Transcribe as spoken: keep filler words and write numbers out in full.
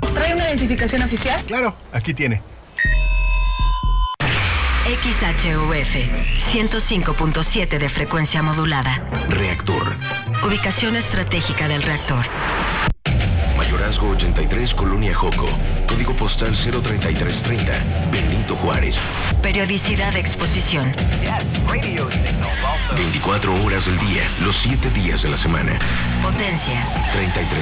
¿Trae una identificación oficial? Claro, aquí tiene. X H U F ciento cinco punto siete de frecuencia modulada. Reactor. Ubicación estratégica del reactor. Mayorazgo ochenta y tres, Colonia Joco. Código postal cero treinta y tres treinta, Benito Juárez. Periodicidad de exposición. veinticuatro horas del día, los siete días de la semana. Potencia. treinta y tres